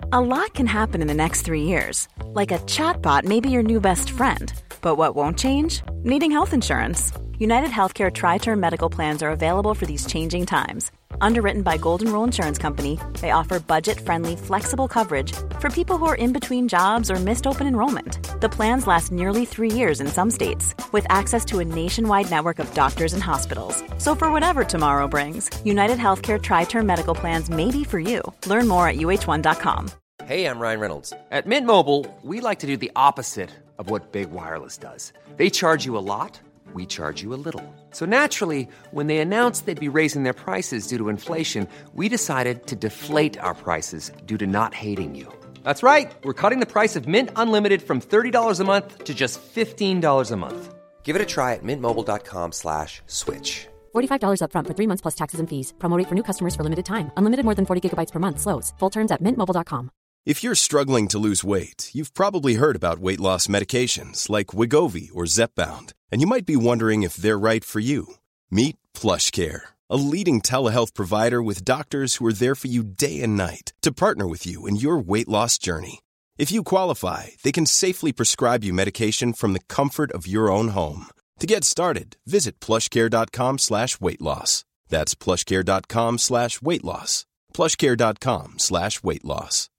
A lot can happen in the next 3 years. Like a chatbot may be your new best friend. But what won't change? Needing health insurance. United Healthcare Tri-Term Medical Plans are available for these changing times. Underwritten by Golden Rule Insurance Company, they offer budget-friendly, flexible coverage for people who are in between jobs or missed open enrollment. The plans last nearly 3 years in some states, with access to a nationwide network of doctors and hospitals. So for whatever tomorrow brings, United Healthcare Tri-Term Medical Plans may be for you. Learn more at uh1.com. Hey, I'm Ryan Reynolds. At Mint Mobile, we like to do the opposite of what Big Wireless does. They charge you a lot, we charge you a little. So naturally, when they announced they'd be raising their prices due to inflation, we decided to deflate our prices due to not hating you. That's right. We're cutting the price of Mint Unlimited from $30 a month to just $15 a month. Give it a try at mintmobile.com/switch. $45 up front for 3 months plus taxes and fees. Promo rate for new customers for limited time. Unlimited more than 40 gigabytes per month. Slows full terms at mintmobile.com. If you're struggling to lose weight, you've probably heard about weight loss medications like Wegovy or Zepbound, and you might be wondering if they're right for you. Meet PlushCare, a leading telehealth provider with doctors who are there for you day and night to partner with you in your weight loss journey. If you qualify, they can safely prescribe you medication from the comfort of your own home. To get started, visit plushcare.com/weightloss. That's plushcare.com/weightloss. plushcare.com/weightloss.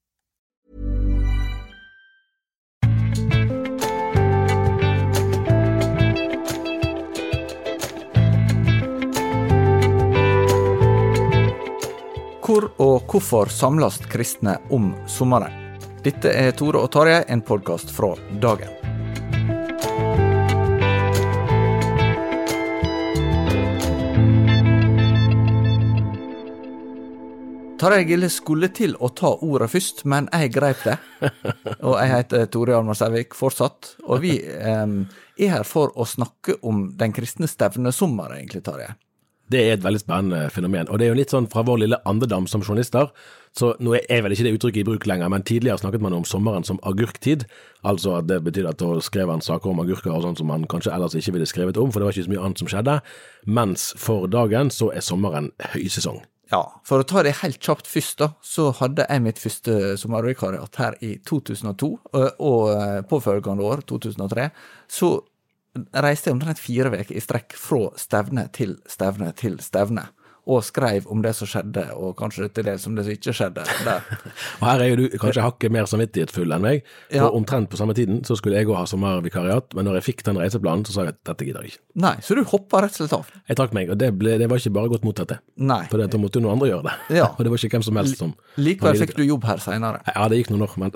Hvor og hvorfor samles kristne om sommeren? Dette er Tore og Tarjei, en podcast fra Dagen. Tarjei Gille skulle til å ta ordet først, men jeg greip det. Og jeg heter Tore Hjalmar Sævik fortsatt, og vi er her for å snakke om den kristne stevnesommeren, egentlig, Tarjei. Det er et veldig spennende fenomen, og det er jo litt sånn fra vår lille andedam som journalister, så nå er vel ikke det uttrykket i bruk lenger, men tidligere snakket man om sommeren som agurktid, altså at det betyr at da skrev han saker om agurker og sånt som man kanskje ellers ikke ville skrevet om, for det var ikke så mye annet som skjedde, mens for dagen så er sommeren høysesong. Ja, for å ta det helt kjapt først da, så hadde jeg mitt første sommervikariat her i 2002, og påfølgende år, 2003, så reiste jeg omtrent 4 veker i strekk fra stevne til stevne til stevne, og skrev om det som skjedde, og kanskje til det som det som ikke skjedde der. Og her er jo du kanskje hakket mer samvittighetsfull enn meg, for omtrent på samme tiden så skulle jeg også ha sommervikariat, men når jeg fikk den reiseplanen så sa jeg at dette gidder jeg ikke. Nei, så du hoppet rett og slett av? Jeg trakk meg, og det var ikke bare godt mottatt det. Nei. For det måtte jo noen andre gjøre det, og det var ikke hvem som helst som... Likevel fikk du jobb her senere. Ja, det gikk noen år, men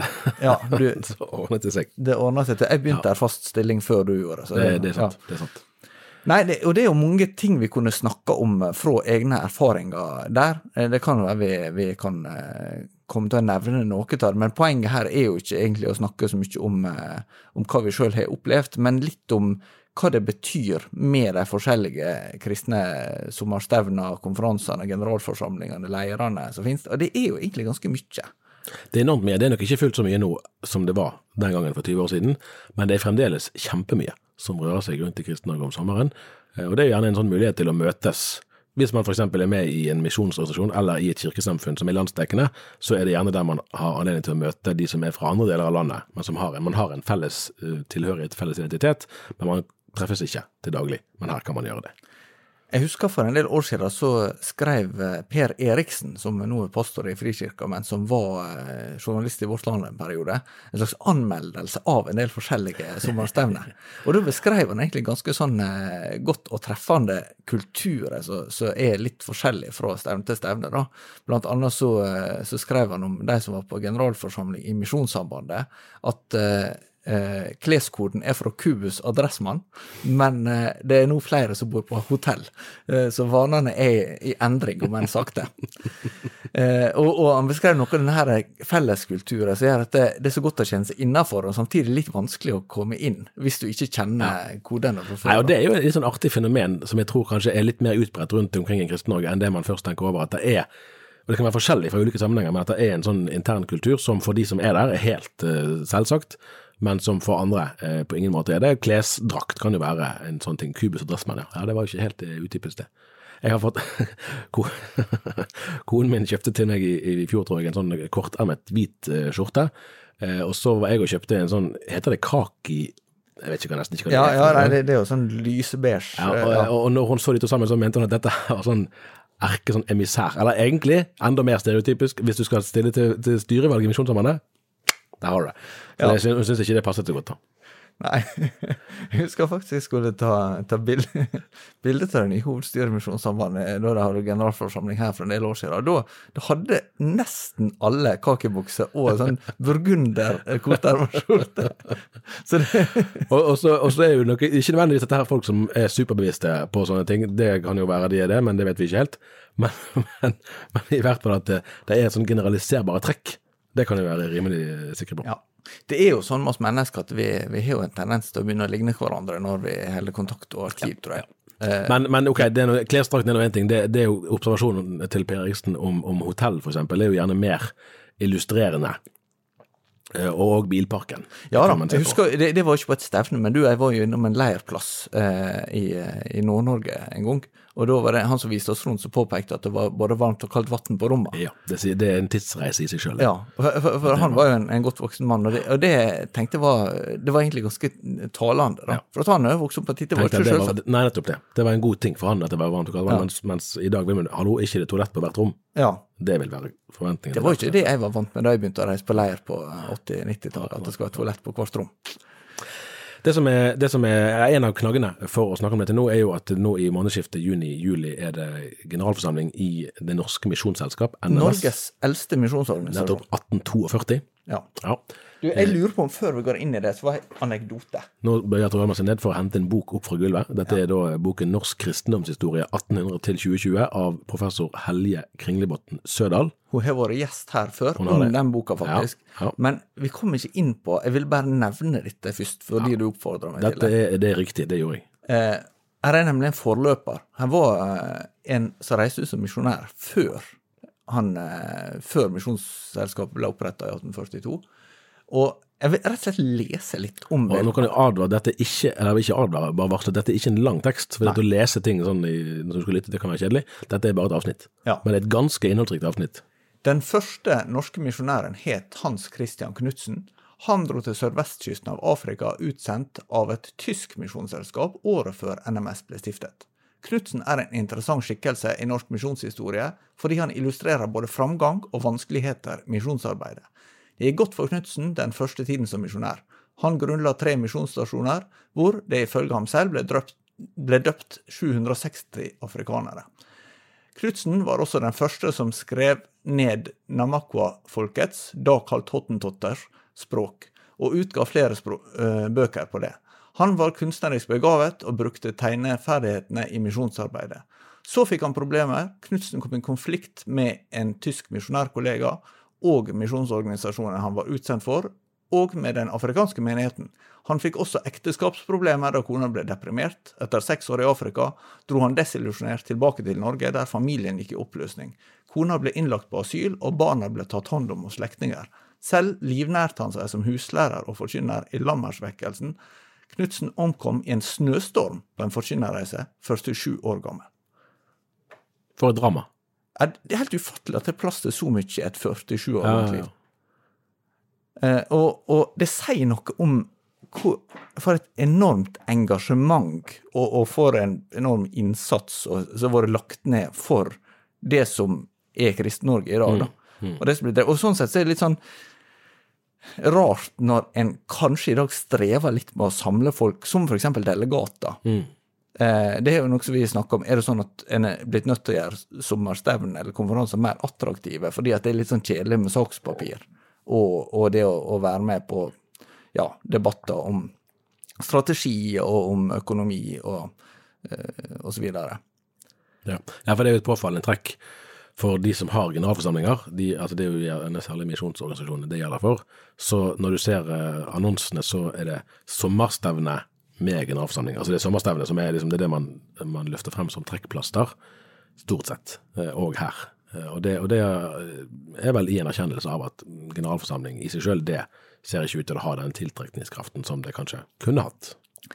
så ordnet det seg. Det ordnet seg til. Jeg begynte der fast stilling før du gjorde det. Det er sant, det er sant. Nei, og det er jo mange ting vi kunne snakke om fra egne erfaringer der. Det kan jo være vi kan komme til å nevne noe av det, men poenget her er jo ikke egentlig å snakke så mye om hva vi selv har opplevd, men litt om hva det betyr med de forskjellige kristne sommerstevner, konferansene, generalforsamlingene, leirene som finnes, og det er jo egentlig ganske mye. Det er enormt mye, det er nok ikke fullt så mye nå som det var den gangen for 20 år siden, men det er fremdeles kjempemye som rører seg rundt i Kristen-Norge om sommeren, og det er gjerne en sånn mulighet til å møtes. Hvis man for eksempel er med i en misjonsorganisasjon eller i et kirkesamfunn som er landsdekkende, så er det gjerne der man har anledning til å møte de som er fra andre deler av landet, men som man har en felles tilhørighet, felles identitet, men man treffes ikke til daglig, men her kan man gjøre det. Jeg husker for en del år siden så skrev Per Eriksen, som nå er pastor i Frikirka, men som var journalist i Vårt Land en periode, en slags anmeldelse av en del forskjellige sommerstevner. Og da beskrev han egentlig ganske sånn godt og treffende kulturer som er litt forskjellige fra stevne til stevne. Da. Blant annet så skrev han om de som var på generalforsamling i Misjonssambandet, at kleskoden er fra Kubus adressmann, men det er nå flere som bor på hotell, så vanene er i endring, om en sakte. Og han beskrev noe av denne felleskulturen, så gjør at det er så godt å kjenne seg innenfor, og samtidig litt vanskelig å komme inn, hvis du ikke kjenner kodene fra før. Nei, og det er jo et litt sånn artig fenomen, som jeg tror kanskje er litt mer utbredt rundt omkring i Kristen-Norge, enn det man først tenker over, at det er, og det kan være forskjellig fra ulike sammenhenger, men at det er en sånn intern kultur, som for de som er der, er helt selvsagt, men som for andre på ingen måte er det. Klesdrakt kan jo være en sånn ting, Kubus og dressmann, ja, det var jo ikke helt utypisk det. Jeg har fått konen min kjøpte til meg i fjor, tror jeg, en sånn kortermet hvit skjorte, og så var jeg og kjøpte en sånn, heter det kaki? Jeg vet ikke nesten ikke hva det nei, det er jo sånn lysebeige. Ja, og når hun så de to sammen, så mente hun at dette var sånn erke sånn emissær, eller egentlig enda mer stereotypisk, hvis du skal stille til styrevalg i Misjonssambandet, der har du det. Så jeg synes ikke det passer til godt da. Nei, jeg husker faktisk jeg skulle ta bilde til den i hovedstyremisjonssambandet da det hadde generalforsamling her for en del år siden. Da hadde nesten alle kakebukser og sånn burgunder kortermerskjorte. Og så er jo nok ikke nødvendigvis dette her folk som er superbevisste på sånne ting. Det kan jo være de det, men det vet vi ikke helt. Men i hvert fall at det er et sånn generaliserbare trekk. Det kan jo være rimelig sikker på. Ja. Det er jo sånn med oss mennesker at vi har jo en tendens til å begynne å ligne hverandre når vi holder kontakt og arkiv, tror jeg. Men ok, klesdrakten er noe en ting. Det er jo observasjonen til Per Eriksen om hotell, for eksempel. Det er jo gjerne mer illustrerende. Og bilparken. Ja da, jeg husker, det var ikke på et stevne, men jeg var jo innom en leirplass i Nord-Norge en gang, og da var det han som viste oss rundt som påpekte at det var både varmt og kaldt vatten på rommet. Ja, det er en tidsreise i seg selv. Ja, for han var jo en godt voksen mann, og det tenkte jeg det var egentlig ganske talende da. For at han vokste opp på tid, det var ikke selvsagt. Nei, nettopp det. Det var en god ting for han at det var varmt og kaldt, mens i dag vil man, hallo, ikke det toalett på hvert rom. Ja. Det vil være forventningen. Det var ikke det jeg var vant med da jeg begynte å reise på leir på 80-90-tallet, at det skal være toalett på hvert rom. Det som er en av knaggene for å snakke om dette nå, er jo at nå i månedsskiftet juni-juli er det generalforsamling i det norske misjonsselskap, NMS. Norges eldste misjonsorganisasjon. Nettopp 1842. Ja. Du, jeg lurer på om før vi går inn i det, så var det anekdote. Nå bør jeg ta seg ned for å hente en bok opp fra gulvet. Dette er da boken Norsk kristendomshistorie 1800-2020 av professor Helje Kringlebotn Sødal. Hun har vært gjest her før om den boka faktisk. Ja. Men vi kom ikke inn på, jeg vil bare nevne dette først, fordi du oppfordrer meg til det. Det er riktig, det gjorde jeg. Her er nemlig en forløper. Han var en som reiste ut som misjonær før misjonsselskapet ble opprettet i 1842. Og jeg vil rett og slett lese litt om det. Og nå kan jeg advare, dette ikke advare, bare varsle, dette er ikke en lang tekst, for å lese ting sånn når du skal lytte, det kan være kjedelig. Dette er bare et avsnitt. Ja. Men det er et ganske innholdsrikt avsnitt. Den første norske misjonæren het Hans Christian Knudsen. Han dro til sørvestkysten av Afrika utsendt av et tysk misjonsselskap året før NMS ble stiftet. Knudsen er en interessant skikkelse i norsk misjonshistorie, fordi han illustrerer både framgang og vanskeligheter i misjonsarbeidet. Det gikk godt for Knudsen den første tiden som misjonær. Han grunnla 3 misjonsstasjoner, hvor det ifølge ham selv ble døpt 760 afrikanere. Knudsen var også den første som skrev ned Namakwa-folkets, da kalt Hottentotters, språk, og utga flere bøker på det. Han var kunstnerisk begavet og brukte tegneferdighetene i misjonsarbeidet. Så fikk han problemer. Knudsen kom i konflikt med en tysk misjonærkollega og misjonsorganisasjonen han var utsendt for, og med den afrikanske menigheten. Han fikk også ekteskapsproblemer da kona ble deprimert. Etter 6 år i Afrika dro han desillusjonert tilbake til Norge, der familien gikk i oppløsning. Kona ble innlagt på asyl, og barna ble tatt hånd om hos slektninger. Selv livnærte han seg som huslærer og forkynner i Lammersvekkelsen. Knudsen omkom i en snøstorm på en forkynnerreise, 47 år gammel. For et drama. Det er helt ufattelig at det er plass til så mye i et 47 år gammelt liv. Og det sier noe om for et enormt engasjement og for en enorm innsats som var lagt ned for det som er Kristen-Norge i dag. Og sånn sett så er det litt sånn rart når en kanskje i dag strever litt med å samle folk, som for eksempel delegater. Det er jo noe som vi snakker om. Er det sånn at en er blitt nødt til å gjøre sommerstevn eller konferanser mer attraktive, fordi at det er litt sånn kjedelig med sakspapir, og det å være med på debatter om strategi og om økonomi og så videre. Ja, for det er jo et påfallende trekk for de som har generalforsamlinger, altså det er jo en særlig misjonsorganisasjonen det gjelder for, så når du ser annonsene, så er det sommerstevne med generalforsamling. Altså det er sommerstevne som er liksom det man løfter frem som trekkplaster, stort sett, og her. Og det er vel i en erkjennelse av at generalforsamling i seg selv, det ser ikke ut til å ha den tiltrekningskraften som det kanskje kunne hatt.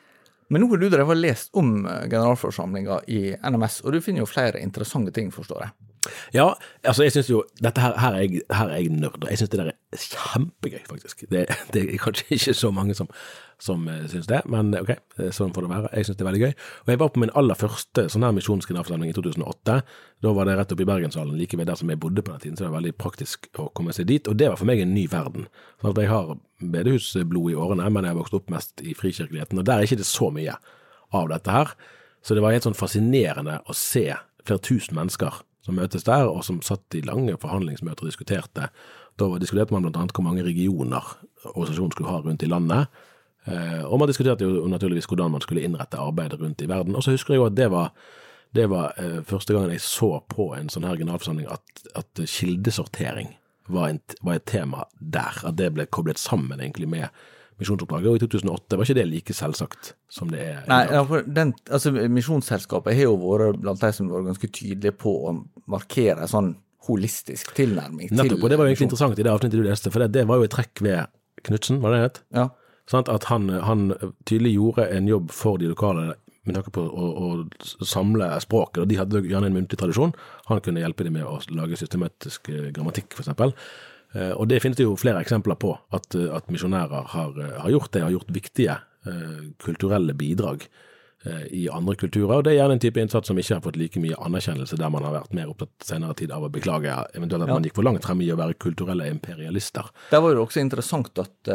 Men nå har du drevet og lest om generalforsamlingen i NMS, og du finner jo flere interessante ting, forstår jeg. Ja, altså jeg synes jo, dette her er jeg nørd, og jeg synes det der er kjempegøy faktisk. Det er kanskje ikke så mange som synes det, men ok, sånn får det være. Jeg synes det er veldig gøy. Og jeg var på min aller første sånn her misjonsgeneralforsamling i 2008. Da var det rett opp i Bergenshallen, like ved der som jeg bodde på den tiden, så det var veldig praktisk å komme seg dit, og det var for meg en ny verden. Sånn at jeg har bedehusblod i årene, men jeg har vokst opp mest i frikirkeligheten, og der er ikke det så mye av dette her. Så det var helt sånn fascinerende å se flere tusen mennesker som møtes der, og som satt i lange forhandlingsmøter og diskuterte. Da diskuterte man blant annet hvor mange regioner organisasjonen skulle ha rundt i landet, og man diskuterte jo naturligvis hvordan man skulle innrette arbeidet rundt i verden. Og så husker jeg jo at det var første gangen jeg så på en sånn her generalforsamling at kildesortering var et tema der, at det ble koblet sammen egentlig med misjonsoppdraget, og i 2008 var ikke det like selvsagt som det er. Nei, ja, for misjonsselskapet har jo vært blant de som var ganske tydelige på å markere en sånn holistisk tilnærming. Nettopp, og det var jo egentlig interessant i det avsnittet du leste, for det var jo et trekk ved Knudsen, var det het? Ja. Sånn at han tydelig gjorde en jobb for de lokale med tanke på å samle språket, og de hadde gjerne en muntlig tradisjon. Han kunne hjelpe dem med å lage systematisk grammatikk, for eksempel. Og det finnes det jo flere eksempler på at misjonærer har gjort det, har gjort viktige kulturelle bidrag i andre kulturer, og det er gjerne en type innsats som ikke har fått like mye anerkjennelse, der man har vært mer opptatt senere tid av å beklage eventuelt at man gikk for langt frem i å være kulturelle imperialister. Det var jo også interessant at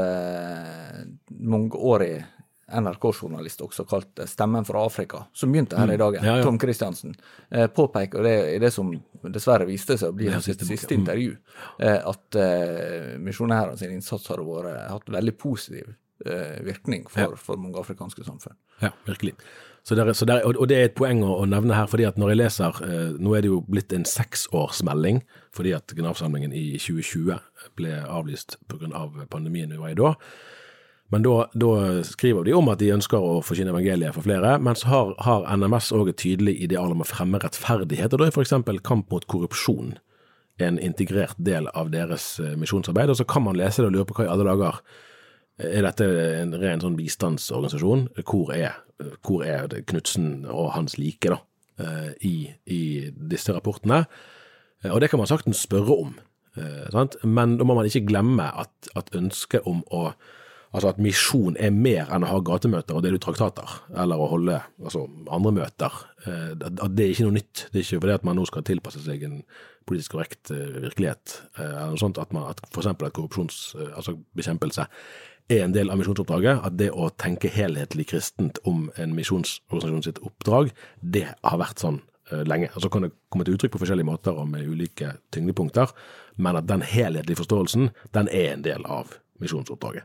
mangeårig NRK-journalist også kalt Stemmen fra Afrika, som begynte her i dag, Tom Kristiansen, påpeker det som dessverre viste seg å bli hans siste intervju, at misjonærene sin innsats har hatt veldig positiv virkning for mange afrikanske samfunn. Ja, virkelig. Og det er et poeng å nevne her, fordi at når jeg leser, nå er det jo blitt en 6-årsmelding, fordi at generalforsamlingen i 2020 ble avlyst på grunn av pandemien vi var i da. Men da skriver de om at de ønsker å forkynne evangeliet for flere, men så har NMS også et tydelig ideal om å fremme rettferdighet, og da er for eksempel kamp mot korrupsjon en integrert del av deres misjonsarbeid, og så kan man lese det og lure på hva i alle dager er dette en ren sånn bistandsorganisasjon. Hvor er Knudsen og hans like da, i disse rapportene? Og det kan man saktens spørre om, sant? Men da må man ikke glemme at ønsket om altså at misjon er mer enn å ha gatemøter og dele ut traktater, eller å holde andre møter. At det er ikke noe nytt. Det er ikke fordi at man nå skal tilpasse seg en politisk korrekt virkelighet, eller noe sånt, at for eksempel at bekjempelse er en del av misjonsoppdraget, at det å tenke helhetlig kristent om en misjonsorganisasjon sitt oppdrag, det har vært sånn lenge. Så kan det komme til uttrykk på forskjellige måter og med ulike tyngdepunkter, men at den helhetlige forståelsen, den er en del av misjonsoppdraget.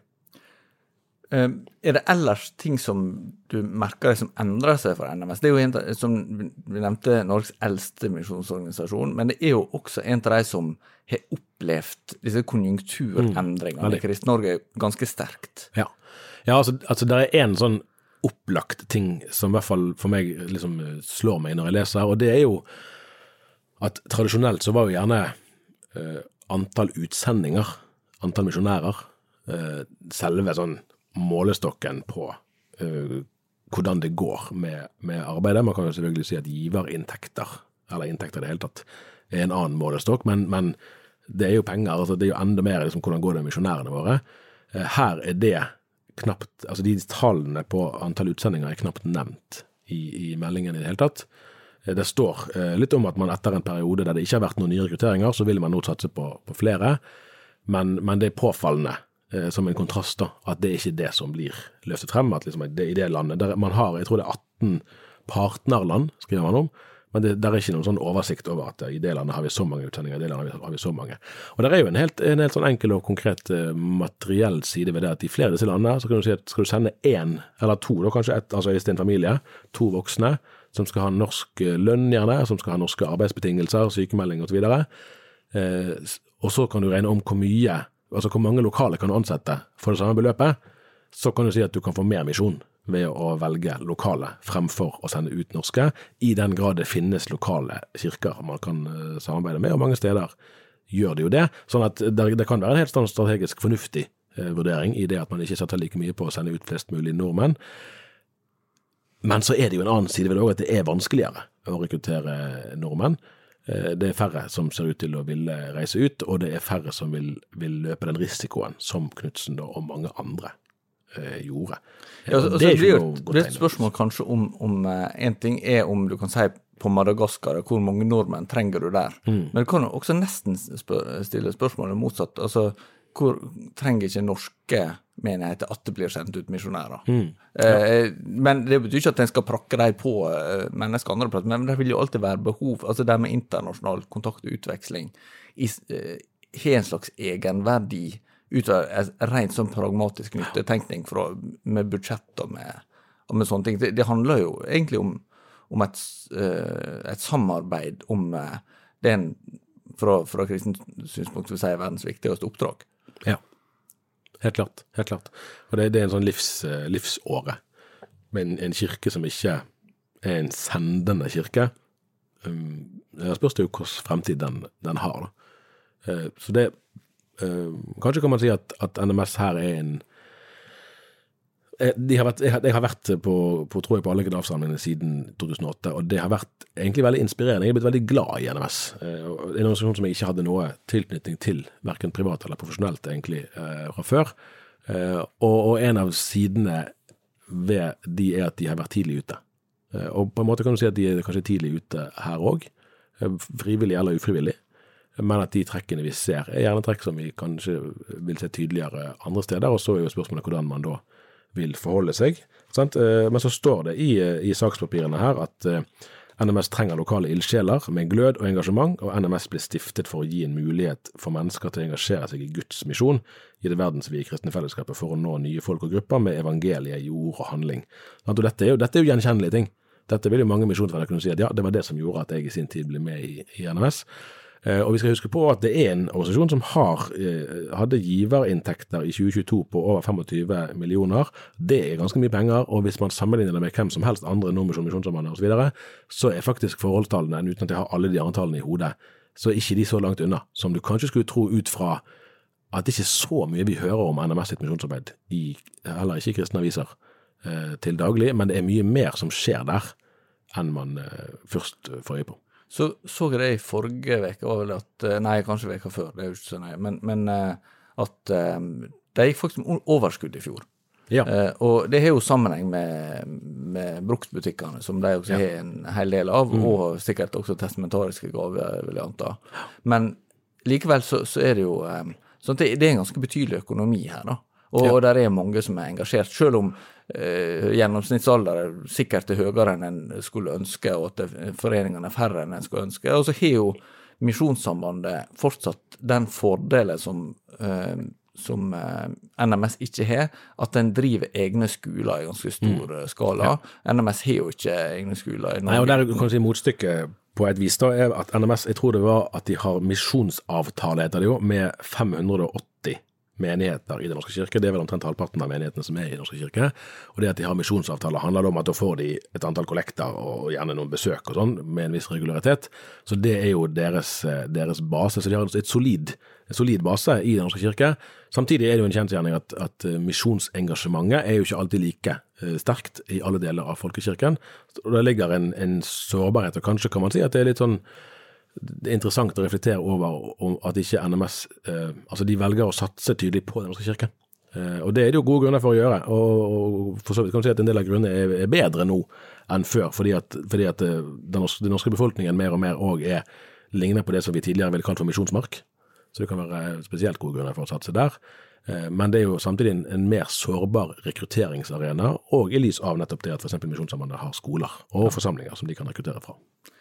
Er det ellers ting som du merker som endrer seg for NMS? Det er jo som vi nevnte, Norges eldste misjonsorganisasjon, men det er jo også en av de som har opplevd disse konjunkturendringene i Krist-Norge ganske sterkt. Ja, altså det er en sånn opplagt ting som i hvert fall for meg liksom slår meg når jeg leser, og det er jo at tradisjonelt så var jo gjerne antall utsendinger, antall misjonærer, selve sånn målestokken på hvordan det går med arbeidet. Man kan jo selvfølgelig si at giverinntekter, eller inntekter i det hele tatt, er en annen målestokk, men det er jo penger, altså det er jo enda mer liksom, hvordan går det med misjonærene våre. Her er det knapt, altså de tallene på antall utsendinger er knapt nevnt i meldingen i det hele tatt. Det står litt om at man etter en periode der det ikke har vært noen nye rekrutteringer, så vil man nå satse på flere, men det er påfallende som en kontrast da, at det er ikke det som blir løftet frem, at liksom det i det landet, der man har, jeg tror det er 18 partnerland, skriver man om, men der er ikke noen sånn oversikt over at i det landet har vi så mange utsendinger, i det landet har vi så mange. Og det er jo en helt sånn enkel og konkret materiell side ved det, at i flere av disse landene, så kan du si at skal du sende 1 eller 2, da kanskje altså hvis det er en familie, 2 voksne, som skal ha norsk lønn gjerne, som skal ha norske arbeidsbetingelser, sykemelding og så videre, og så kan du regne om hvor mange lokale kan du ansette for det samme beløpet, så kan du si at du kan få mer misjon ved å velge lokale fremfor å sende ut norske, i den grad det finnes lokale kirker man kan samarbeide med, og mange steder gjør det jo det, sånn at det kan være en helt sånn strategisk fornuftig vurdering i det at man ikke setter like mye på å sende ut flest mulig nordmenn. Men så det jo en annen side ved det også, at det vanskeligere å rekruttere nordmenn. Det færre som ser ut til å ville reise ut, og det færre som vil løpe den risikoen som Knudsen og mange andre gjorde. Ja, altså, det blir et spørsmål kanskje om en ting om du kan si på Madagaskar, hvor mange nordmenn trenger du der? Men du kan også nesten stille spørsmålet motsatt, altså hvor trenger ikke norske menigheter at det blir sendt ut misjonærer. Men det betyr ikke at en skal prakke deg på mennesker andre plass, men det vil jo alltid være behov, altså det med internasjonal kontakt og utveksling, har en slags egenverdi ut av en rent sånn pragmatisk nyttetenkning med budsjett og med sånne ting. Det handler jo egentlig om et samarbeid om den fra kristens synspunkt vil si verdens viktigste oppdrag. Ja, helt klart. Og det en sånn livsåre. Men en kirke som ikke en sendende kirke, jeg spørs det jo hvilken fremtid den har. Så det, kanskje kan man si at NMS her jeg har vært på tror jeg på alle generalforsamlingene siden 2008, og det har vært egentlig veldig inspirerende. Jeg har blitt veldig glad i NMS. En organisasjon som jeg ikke hadde noe tilknytning til, hverken privat eller profesjonelt egentlig, fra før. Og en av sidene ved de at de har vært tidlig ute. Og på en måte kan du si at de kanskje tidlig ute her også, frivillig eller ufrivillig. Men at de trekkene vi ser gjerne trekk som vi kanskje vil se tydeligere andre steder, og så jo spørsmålet hvordan man da vil forholde seg. Sant? Men så står det i sakspapirene her at NMS trenger lokale ildsjeler med glød og engasjement, og NMS ble stiftet for å gi en mulighet for mennesker til å engasjere seg i Guds misjon i det verdensvide kristne fellesskapet for å nå nye folk og grupper med evangeliet i ord og handling. Og dette er jo gjenkjennelige ting. Dette vil jo mange misjonsvenner kunne si at ja, det var det som gjorde at jeg i sin tid ble med i NMS. Og vi skal huske på at det en organisasjon som hadde giverinntekter i 2022 på over 25 millioner. Det ganske mye penger, og hvis man sammenligner det med hvem som helst andre Nordmisjon, Misjonssambandet og så videre, så faktisk forholdstallene, uten at jeg har alle de andre tallene i hodet, så ikke de så langt unna, som du kanskje skulle tro ut fra at det ikke er så mye vi hører om NMS sitt misjonsarbeid, heller ikke i kristne aviser til daglig, men det mye mer som skjer der enn man først får øye på. Så jeg det i forrige veke, var vel at, nei, kanskje veka før, det jo ikke så nøye, men at det gikk faktisk med overskudd i fjor. Ja. Og det har jo sammenheng med bruksbutikkene, som de også har en hel del av, og sikkert også testamentariske gaver, vil jeg anta. Men likevel så det jo, sånn at det en ganske betydelig økonomi her da. Og der mange som engasjert, selv om gjennomsnittsalder sikkert høyere enn en skulle ønske, og at foreningene færre enn en skulle ønske. Og så har jo Misjonssambandet fortsatt den fordelen som NMS ikke har, at den driver egne skoler i ganske stor skala. NMS har jo ikke egne skoler i Norge. Nei, og der kan du si motstykket på et vis da, at NMS, jeg tror det var at de har misjonsavtale, heter det jo, med 580 menigheter i Den norske kirke. Det vel omtrent halvparten av menighetene som i Den norske kirke. Og det at de har misjonsavtaler handler om at da får de et antall kollekter og gjerne noen besøk og sånn, med en viss regularitet. Så det jo deres base. Så de har et solid base i Den norske kirke. Samtidig det jo en kjensgjerning at misjonsengasjementet jo ikke alltid like sterkt i alle deler av folkekirken. Og det ligger en sårbarhet, og kanskje kan man si at det litt sånn det interessant å reflektere over om at ikke NMS, altså de velger å satse tydelig på Den norske kirke. Og det det jo gode grunner for å gjøre, og for så vidt kan man si at en del av grunnene bedre nå enn før, fordi at den norske befolkningen mer og mer også ligner på det som vi tidligere ville kalt for misjonsmark. Så det kan være spesielt gode grunner for å satse der. Men det jo samtidig en mer sårbar rekrutteringsarena, og i lys av nettopp det at for eksempel Misjonssambandet har skoler og forsamlinger som de kan rekruttere fra.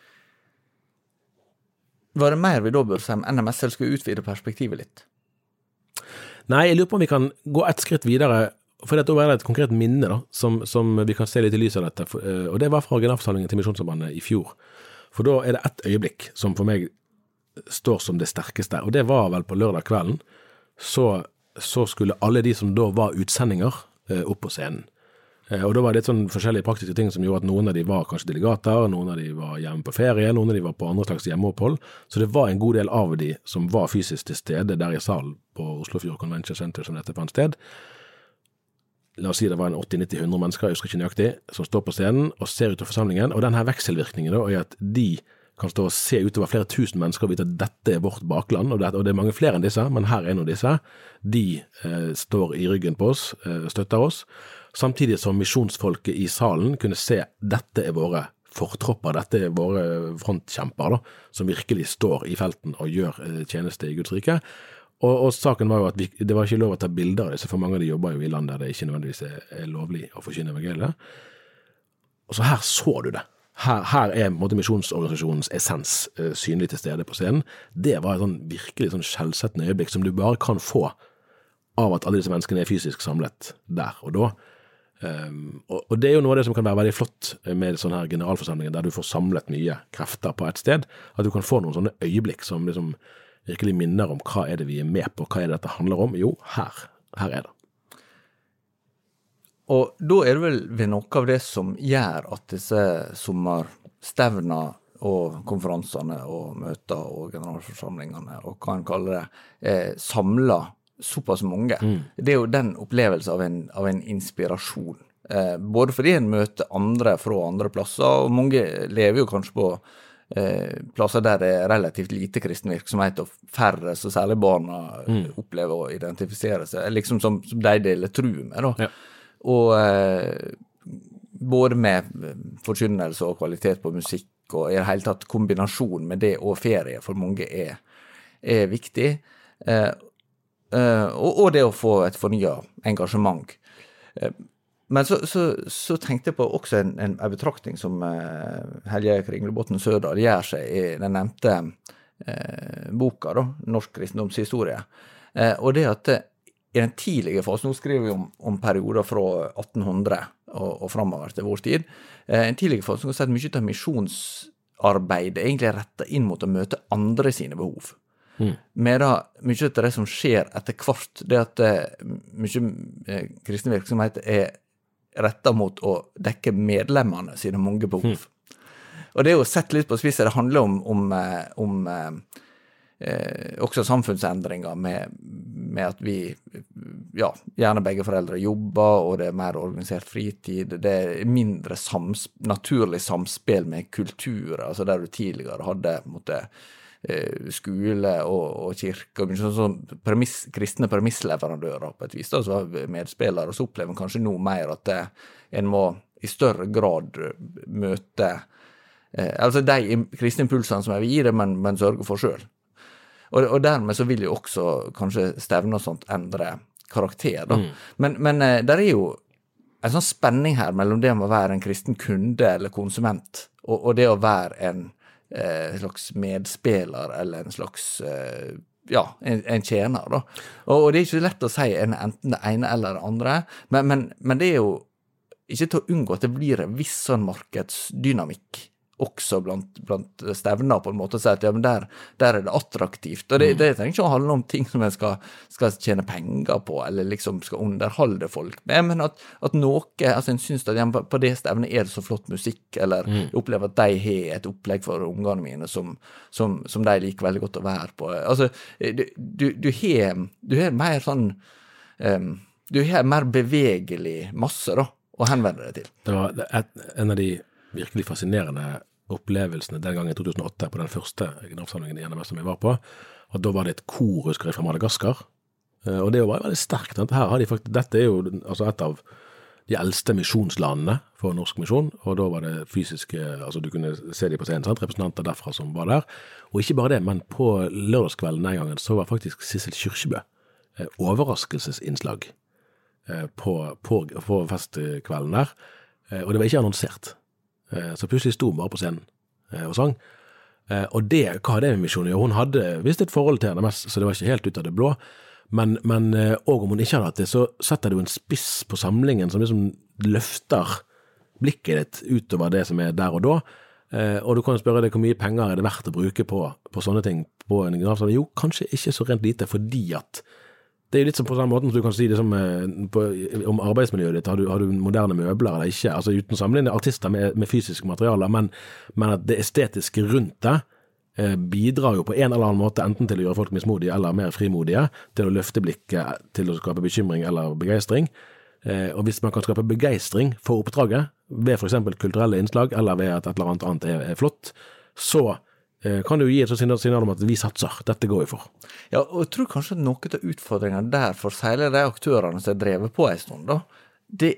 Var det mer vi da bør si om NMS selv skulle utvide perspektivet litt? Nei, jeg lurer på om vi kan gå et skritt videre, for dette var det et konkret minne da, som vi kan se litt i lys av dette, og det var fra generalforsamlingen til Misjonssambandet i fjor. For da det et øyeblikk som for meg står som det sterkeste, og det var vel på lørdag kvelden, så skulle alle de som da var utsendinger opp på scenen. Og da var det litt sånn forskjellige praktiske ting som gjorde at noen av de var kanskje delegater, noen av de var hjemme på ferie, noen av de var på andre slags hjemmeopphold. Så det var en god del av de som var fysisk til stede der i salen på Oslofjord Convention Center som dette på en sted. la oss si det var en 80-90-100 mennesker, jeg husker ikke nøyaktig, som står på scenen og ser ut av forsamlingen, og den her vekselvirkningen da, er at de kan stå og se utover flere tusen mennesker og vite at dette vårt bakland, og det er mange flere enn disse, men her er noen disse. De står i ryggen på oss, støtter oss, samtidig som misjonsfolket i salen kunne se dette er våre fortropper, dette er våre frontkjemper da, som virkelig står i felten og gjør tjeneste i Guds rike. Og saken var jo at det var ikke lov å ta bilder av disse, for mange av de jobber jo i land der det ikke nødvendigvis er lovlig å forkynne evangeliet. Og så her så du det. Her er misjonsorganisasjonens essens synlig til stede på scenen. Det var et sånn virkelig sånn skjellsettende øyeblikk som du bare kan få av at alle disse menneskene er fysisk samlet der og da. Og det er jo noe av det som kan være veldig flott med sånne her generalforsamlinger, der du får samlet mye krefter på et sted, at du kan få noen sånne øyeblikk som liksom virkelig minner om hva er det vi er med på, hva er det dette handler om? Jo, her er det. Og da er det vel ved noe av det som gjør at disse sommerstevnene og konferansene og møter og generalforsamlingene og hva en kaller det, samler såpass mange. Det er jo den opplevelsen av en inspirasjon. Både fordi en møter andre fra andre plasser, og mange lever jo kanskje på plasser der det er relativt lite kristen virksomhet og færre, så særlig barna opplever å identifisere seg, liksom som de deler tro med da. Ja. Og både med forkynnelse og kvalitet på musikk og i det hele tatt kombinasjon med det og ferie for mange er viktig. Og det å få et fornyet engasjement. Men så tenkte jeg på også en betraktning som Helge Kringlebotn Sørdal gjør seg i den nevnte boka, da, Norsk kristendomshistorie. Og det at i den tidlige fasen, nå skriver vi om perioder fra 1800 og fremover til vår tid, en tidlige fase som har sett mye av misjonsarbeidet egentlig rettet inn mot å møte andre sine behov. Medan mye av det som skjer etter hvert, det at mye kristen virksomhet er rettet mot å dekke medlemmene sine mange behov. Og det er jo sett litt på spisset, det handler om også samfunnsendringer med at vi, ja, gjerne begge foreldre jobber, og det er mer organisert fritid, det er mindre naturlig samspill med kultur, altså der du tidligere hadde skole og kirke, og sånn kristne premissleverandører på et vis, da, så medspillere, og så opplever man kanskje noe mer at en må i større grad møte altså de kristne impulsene som jeg vil gi det, men sørge for selv. Og dermed så vil jo også kanskje stevne og sånt endre karakter, da. Men der er jo en sånn spenning her mellom det å være en kristen kunde eller konsument, og det å være en slags medspiller eller en slags en tjener da. Og det er ikke lett å si enten det ene eller det andre, men det er jo ikke til å unngå at det blir en viss sånn markedsdynamikk også blant stevner på en måte, å si at ja, men der er det attraktivt, og det trenger ikke å handle om ting som en skal tjene penger på, eller liksom skal underholde folk med, men at noe, altså en synes at ja, på det stevnet er det så flott musikk, eller opplever at de har et opplegg for ungene mine som de liker veldig godt å være på. Altså, du har mer sånn, du har mer bevegelig masse da, å henvende deg til. Det var en av de virkelig fascinerende opplevelsene den gangen i 2008 på den første generalforsamlingen i NMS som jeg var på, og da var det et kor, husker jeg, fra Madagaskar, og det var veldig sterkt. Her har de faktisk, dette er jo altså et av de eldste misjonslandene for norsk misjon, og da var det fysiske, altså du kunne se de på scenen, sant? Representanter derfra som var der, og ikke bare det, men på lørdagskvelden den gangen så var faktisk Sissel Kyrkjebø overraskelsesinnslag på festkvelden der, og det var ikke annonsert. Så plutselig sto hun bare på scenen og sang. Og hva hadde det med misjonen? Hun hadde visst et forhold til NMS, så det var ikke helt ut av det blå, men og om hun ikke hadde hatt det, så setter du en spiss på samlingen som liksom løfter blikket ditt utover det som er der og da, og du kan spørre deg hvor mye penger er det verdt å bruke på sånne ting på en generalforsamling. Jo, kanskje ikke så rent lite, fordi at det er litt som på samme måten som du kan si det som om arbeidsmiljøet ditt, har du moderne møbler eller ikke, altså uten sammenlignende artister med fysiske materialer, men at det estetiske rundt det bidrar jo på en eller annen måte enten til å gjøre folk mismodige eller mer frimodige, til å løfte blikket, til å skape bekymring eller begeistring, Og hvis man kan skape begeistring for oppdraget, ved for eksempel kulturelle innslag, eller ved at et eller annet er flott, så kan det jo gi et signal om at vi satser, dette går vi for. Ja, og jeg tror kanskje at noe av utfordringene der for særlig de aktørene som drevet på en stund, da, det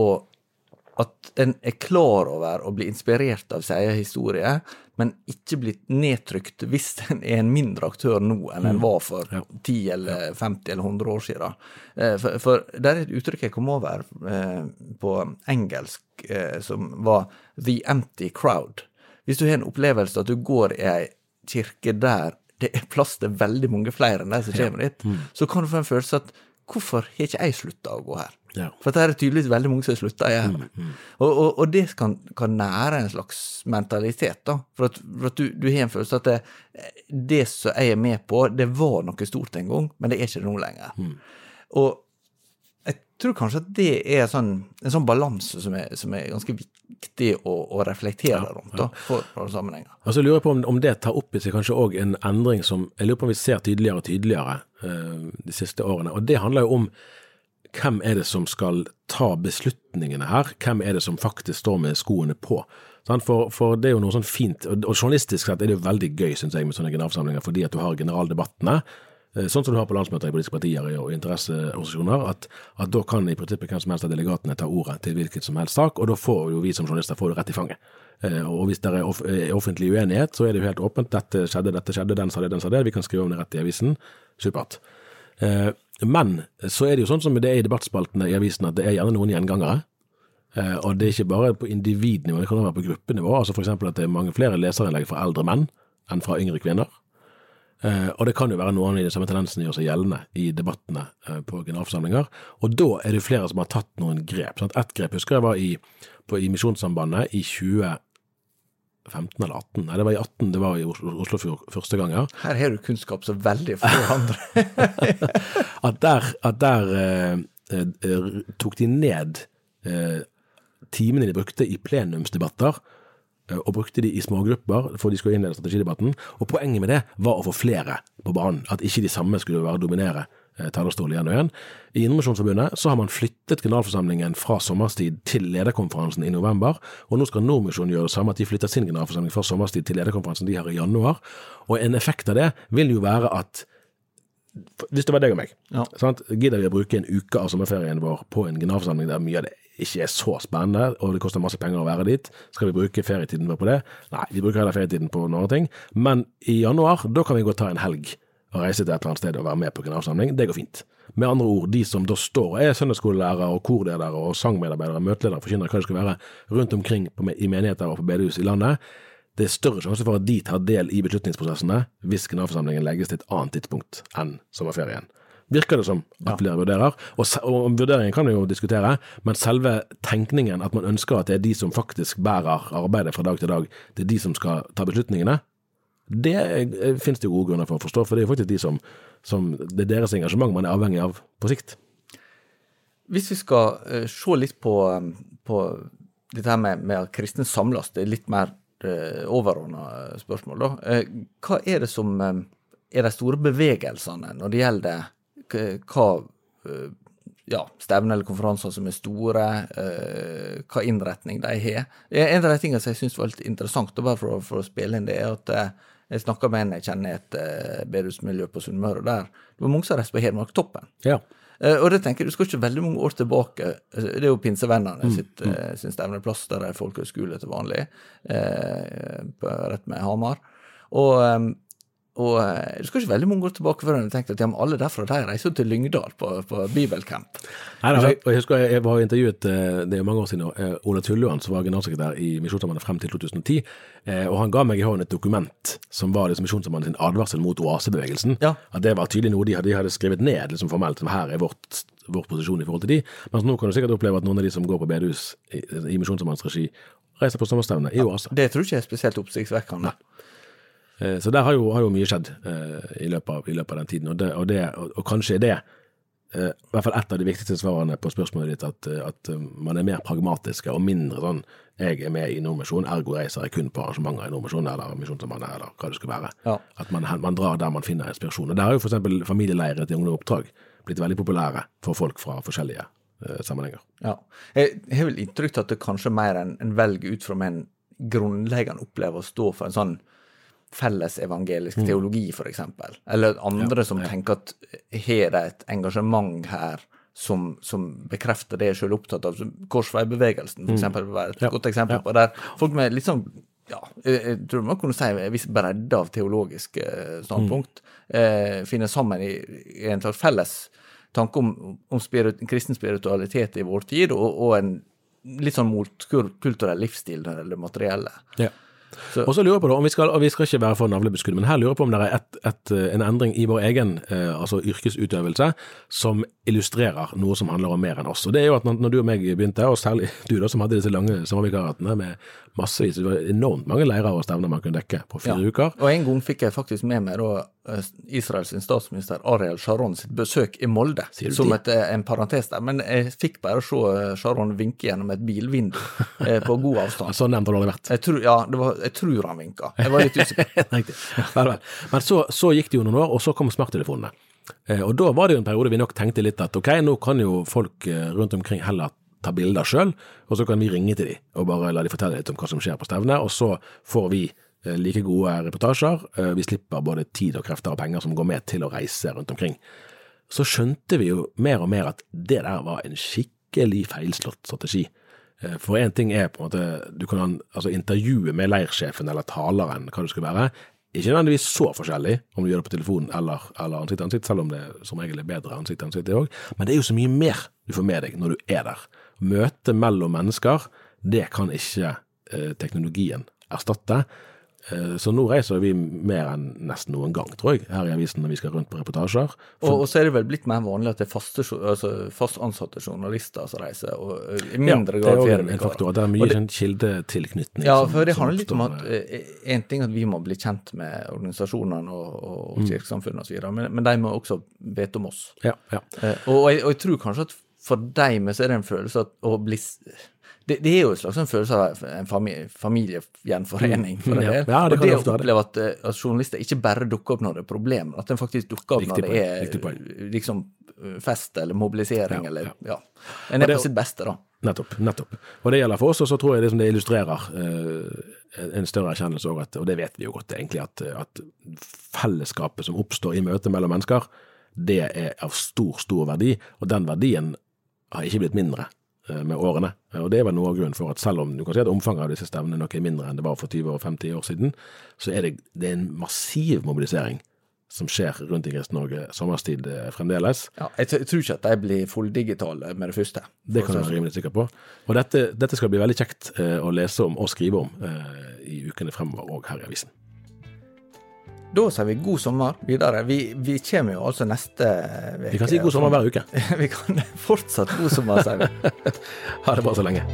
at en klar over å bli inspirert av seg historie, men ikke bli nedtrykt hvis en en mindre aktør nå enn en var for 10 eller 50 eller 100 år siden. For det et uttrykk jeg kom over på engelsk som var «the empty crowd». Hvis du har en opplevelse at du går i en kirke der det plass til veldig mange flere enn de som kommer dit, så kan du få en følelse at hvorfor har ikke jeg sluttet å gå her? Ja. For det tydeligvis veldig mange som sluttet å gjøre det. Og det kan nære en slags mentalitet da, for at du har en følelse at det som jeg med på, det var noe stort en gang, men det ikke noe lenger. Og jeg tror kanskje at det en sånn balanse som er ganske viktig å reflektere rundt da, for sammenhenger. Altså jeg lurer på om det tar opp i seg kanskje også en endring som jeg lurer på om vi ser tydeligere og tydeligere de siste årene, og det handler jo om hvem det som skal ta beslutningene her, hvem det som faktisk står med skoene på. For det jo noe sånn fint, og journalistisk sett det jo veldig gøy, synes jeg, med sånne generalforsamlinger, fordi at du har generaldebattene, sånn som du har på landsmøter i politiske partier og interesseorganisasjoner, at da kan i prinsippet hvem som helst av delegatene ta ordet til hvilket som helst sak, og da får jo vi som journalister får det rett i fanget. Og hvis det offentlig uenighet, så det jo helt åpent, dette skjedde, den sa det, vi kan skrive om det rett i avisen, supert. Men så det jo sånn som det i debattspaltene i avisen, at det gjerne noen gjengangere, og det ikke bare på individnivå, det kan være på gruppenivå, altså for eksempel at det mange flere leserinnlegg fra eldre menn enn fra yngre kvinner, og det kan jo være noen av de samme tendensene gjør seg gjeldende i debattene på generalforsamlinger, og da det jo flere som har tatt noen grep. Sånn et grep husker jeg var i Misjonssambandet i 2015 eller 18. Nei, det var i 18, det var i Oslofjord første ganger. Her har du kunnskap så veldig for andre. at der tok de ned timene de brukte i plenumsdebatter, og brukte de i smågrupper for de skulle innlede strategidebatten, og poenget med det var å få flere på banen, at ikke de samme skulle være dominere talerstol igjen og igjen. I Indremisjonsforbundet så har man flyttet generalforsamlingen fra sommerstid til lederkonferansen i november, og nå skal Nordmisjonen gjøre det samme, at de flytter sin generalforsamling fra sommerstid til lederkonferansen de har i januar, og en effekt av det vil jo være at hvis det var deg og meg, sant? Gidder vi å bruke en uke av sommerferien vår på en generalforsamling der mye av det ikke så spennende, og det koster masse penger å være dit, skal vi bruke ferietiden vår på det? Nei, vi bruker heller ferietiden på noen ting, men i januar, da kan vi gå ta en helg og reise til et eller annet sted og være med på generalforsamling, det går fint. Med andre ord, de som da står søndagsskolelærere og korledere og sangmedarbeidere, møteledere, forkynner hva det skal være rundt omkring i menigheter og på bedehus i landet, det større sjanse for at de tar del i beslutningsprosessene hvis generalforsamlingen legges til et annet tidspunkt enn sommerferien. Virker det som at flere vurderer, og vurderingen kan vi jo diskutere, men selve tenkningen at man ønsker at det de som faktisk bærer arbeidet fra dag til dag, det de som skal ta beslutningene, det finnes det jo gode grunner for å forstå, for det jo faktisk de som det deres engasjement man avhengig av på sikt. Hvis vi skal se litt på dette her med at kristne samles, det litt mer overordnet spørsmål da. Hva det som de store bevegelsene når det gjelder hva stevner eller konferanser som store, hva innretning de har. En av de tingene som jeg synes var litt interessant, og bare for å spille inn det, at jeg snakket med en jeg kjenner et bedehusmiljø på Sunnmøre, der det var mange som reiste på Hedmarktoppen. Ja. Og det tenker jeg, du skal ikke veldig mange år tilbake, det jo Pinsevennerne sin stevneplass, der det folkehøyskole til vanlig, rett med Hamar, og du skal ikke veldig mange år tilbake før jeg tenkte at alle derfra de reiser til Lyngdal på Bibelcamp. Nei, jeg husker jeg var intervjuet, det mange år siden, Ola Tulluan, som var generalsekretær i Misjonssambandet frem til 2010, og han ga meg i hånden et dokument som var liksom Misjonssambandet sin advarsel mot oasebevegelsen, at det var tydelig noe de hadde skrevet ned liksom formelt, som her vår posisjon i forhold til de, men nå kan du sikkert oppleve at noen av de som går på bedehus i Misjonssambandets regi reiser på sommerstevne i oase. Det tror ikke jeg spesielt oppsiktsvekkende. Så der har jo mye skjedd i løpet av den tiden, og kanskje det, i hvert fall et av de viktigste svarene på spørsmålet ditt, at man mer pragmatiske og mindre sånn, jeg med i Nordmisjon, ergo reiser jeg kun på arrangementer i Nordmisjon, eller Misjonssambandet, eller hva det skal være. Ja. At man drar der man finner inspirasjon. Og der har jo for eksempel familieleirer til unge oppdrag blitt veldig populære for folk fra forskjellige sammenhenger. Ja. Jeg har vel inntrykk at det kanskje mer en velger ut fra en grunnleggende opplever å stå for en sånn felles evangelisk teologi, for eksempel. Eller andre som tenker at her er et engasjement her som bekrefter det jeg selv er opptatt av. Korsveibevegelsen, for eksempel, var et godt eksempel på der folk med litt sånn, jeg tror man kunne si en viss bredde av teologiske standpunkt finner sammen i en slags felles tanke om kristen spiritualitet i vår tid, og en litt sånn motkulturell livsstil når det gjelder materielle. Ja. Og så lurer jeg på det, og vi skal ikke være for navlebeskudd, men her lurer jeg på om det er en endring i vår egen altså yrkesutøvelse som illustrerer noe som handler om mer enn oss. Og det er jo at når du og meg begynte, og særlig du da som hadde disse lange sommervikaratene med massevis, det var enormt mange leirer og stevner man kunne dekke på 4 uker. Og en gang fikk jeg faktisk med meg da Israels statsminister Ariel Sharon sitt besøk i Molde, som en parentes der, men jeg fikk bare se Sharon vinke gjennom et bilvindu på god avstand. Så nevnt har det aldri vært. Jeg tror han vinket. Jeg var litt usikker. Riktig. Vel. Men så gikk det jo noen år, og så kom smarttelefonene. Og da var det jo en periode vi nok tenkte litt at ok, nå kan jo folk rundt omkring heller ta bilder selv, og så kan vi ringe til dem og bare la de fortelle litt om hva som skjer på stevnet, og så får vi like gode reportasjer. Vi slipper både tid og krefter og penger som går med til å reise rundt omkring. Så skjønte vi jo mer og mer at det der var en skikkelig feilslått strategi. For en ting er på en måte, du kan intervjue med leirsjefen eller taleren, hva det skal være, ikke nødvendigvis så forskjellig om du gjør det på telefonen eller ansikt til ansikt, selv om det som regel er bedre ansikt til ansikt det også, men det er jo så mye mer du får med deg når du er der. Møte mellom mennesker, det kan ikke teknologien erstatte. Så nå reiser vi mer enn nesten noen gang, tror jeg, her i avisen når vi skal rundt på reportasjer. Og så er det vel blitt mer vanlig at det er fast ansatte journalister som reiser, og i mindre grad det er jo en faktor, det er mye kildetilknytning. Ja, for det handler litt om at en ting at vi må bli kjent med organisasjonene og kirkesamfunnet og så videre, men de må også vite om oss. Ja. Og jeg tror kanskje at for dem så er det en følelse at å bli... Det er jo en slags følelse av en familiegjenforening for en del. Ja, det og det å oppleve at journalister ikke bare dukker opp når det er problem, at den faktisk dukker opp når det er liksom fest eller mobilisering, eller en er på sitt beste da. Nettopp. Og det gjelder for oss, og så tror jeg det illustrerer en større erkjennelse også, og det vet vi jo godt egentlig, at fellesskapet som oppstår i møte mellom mennesker, det er av stor verdi, og den verdien har ikke blitt mindre med årene, og det var noe av grunnen for at selv om du kan si at omfanget av disse stevnene nok er mindre enn det var for 20 og 50 år siden, så er det en massiv mobilisering som skjer rundt i Kristen-Norge sommerstid fremdeles. Ja, jeg tror ikke at de blir fulldigitale med det første. Det kan jeg være rimelig sikker på. Og dette skal bli veldig kjekt å lese om og skrive om i ukene fremover og her i avisen. Da sier vi god sommer videre. Vi kommer jo altså neste veke. Vi kan si god sommer hver uke. Vi kan fortsatt god sommer, sier vi. Ha det bra så lenge.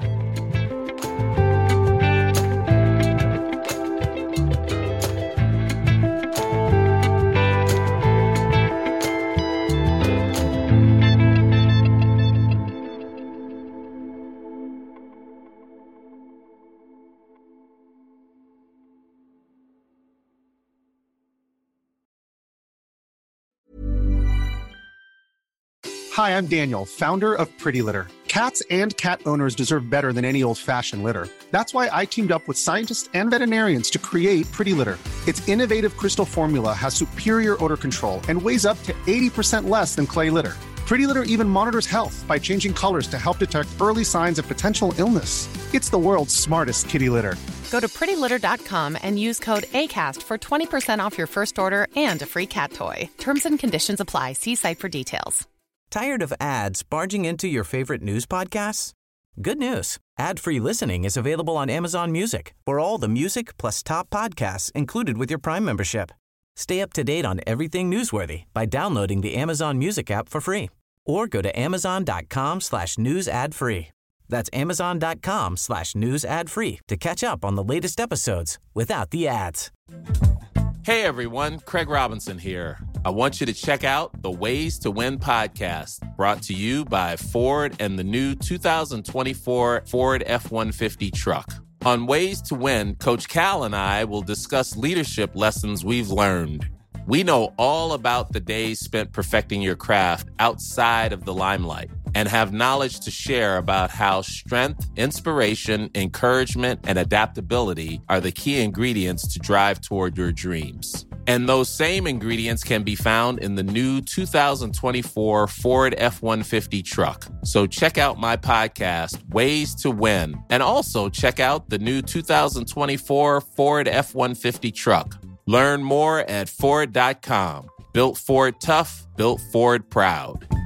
Hi, I'm Daniel, founder of Pretty Litter. Cats and cat owners deserve better than any old-fashioned litter. That's why I teamed up with scientists and veterinarians to create Pretty Litter. Its innovative crystal formula has superior odor control and weighs up to 80% less than clay litter. Pretty Litter even monitors health by changing colors to help detect early signs of potential illness. It's the world's smartest kitty litter. Go to prettylitter.com and use code ACAST for 20% off your first order and a free cat toy. Terms and conditions apply. See site for details. Tired of ads barging into your favorite news podcasts? Good news. Ad-free listening is available on Amazon Music for all the music plus top podcasts included with your Prime membership. Stay up to date on everything newsworthy by downloading the Amazon Music app for free or go to amazon.com/news ad free. That's amazon.com/news ad free to catch up on the latest episodes without the ads. Hey everyone, Craig Robinson here. I want you to check out the Ways to Win podcast, brought to you by Ford and the new 2024 Ford F-150 truck. On Ways to Win, Coach Cal and I will discuss leadership lessons we've learned. We know all about the days spent perfecting your craft outside of the limelight. and have knowledge to share about how strength, inspiration, encouragement, and adaptability are the key ingredients to drive toward your dreams. And those same ingredients can be found in the new 2024 Ford F-150 truck. So check out my podcast, Ways to Win, and also check out the new 2024 Ford F-150 truck. Learn more at Ford.com. Built Ford tough, built Ford proud.